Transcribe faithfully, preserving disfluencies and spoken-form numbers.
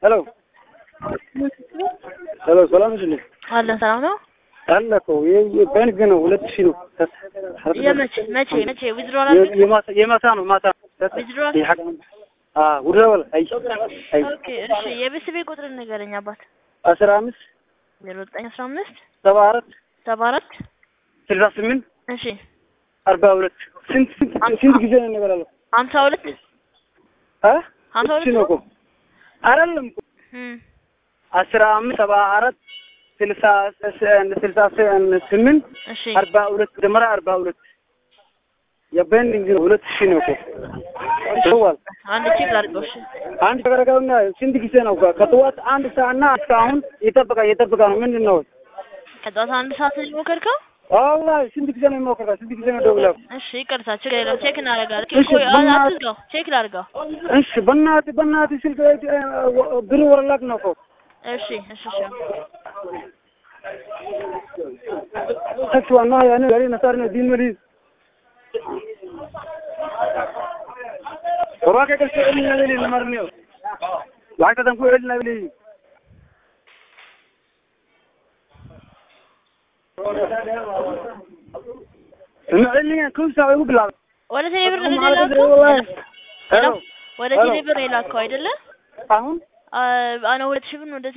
Hello. Hello, ሰላም ነሽ? አለ ሰላም ነው? አለ እኮ የባንክ ነው ሁለት ሺህ ነው። የመቼ መቼ መቼ ዊዝድሮል አለ? የማታ የማታ ነው ማታ። ዊዝድሮል አዎ ዊዝድሮል አይ አይ ኦኬ እሺ የቤተሰቤ ቁጥር ንገረኝ አባት አስራ አምስት ዜሮ ዘጠኝ አስራ አምስት ሰባ አራት ሰባ አራት ስልሳ ስምንት እሺ አርባ ሁለት ስንት ስንት ጊዜ ነው ነገር አለው? ሀምሳ ሁለት አ ሀምሳ ሁለት ነው እኮ አይደለም እኮ እም አስራ አምስት ሰባ አራት ስልሳ ስልሳ ስምንት እሺ አርባ ሁለት ደመራ አርባ ሁለት የባንክ ነው ሁለት ሺህ ነው እኮ ተዋል አንድ ቼክ አድርገው እሺ አንድ ተገረጋውና ስንት ጊዜ ነው ከጠዋት አንድ ሰዓትና እስካሁን ይጠብቃ ይጠብቃ ነው ምንድነው ከጠዋት አንድ ሰዓት ነው ሞከርከው? አላህ ስንት ጊዜ ነው የሞከርከው? ስንት ጊዜ ነው ደውለው? እሺ ይቅርታ ችግር የለም ቼክ እናደርጋለን። እኮ አትዝጋው ቼክ ላድርገው። እሺ በእናትህ በእናትህ ስልክ ብሩ ወረላክ ነው እኮ እሺ እሺ እሺ ተክዋና ያኔ ጋሪ ነሳር ነው ዲን መሪ ወራከ ከሰኝ ነው ለማርሚው ላይታ ተንኩ እልና ብሊ እነልኝ ኩንሳው ይብላ ወደ ቴሌብር እንደላከው ሄሎ ወደ ቴሌብር የላከው አይደለ? አሁን አና ሁለት ሺህ ብር ነው